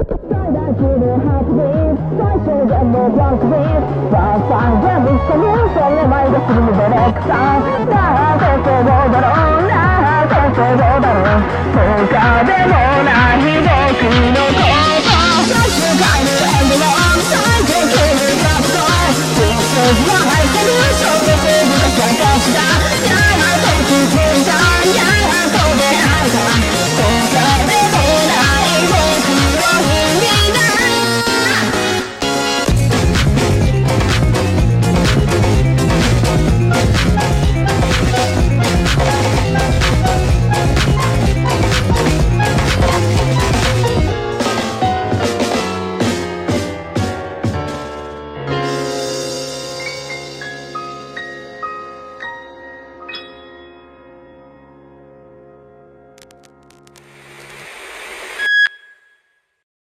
最大級のハートビート最小限のブランクビートファースト全部そのその前がするのどれくさなんてそうだろうなんてそうだろう他でもない僕の声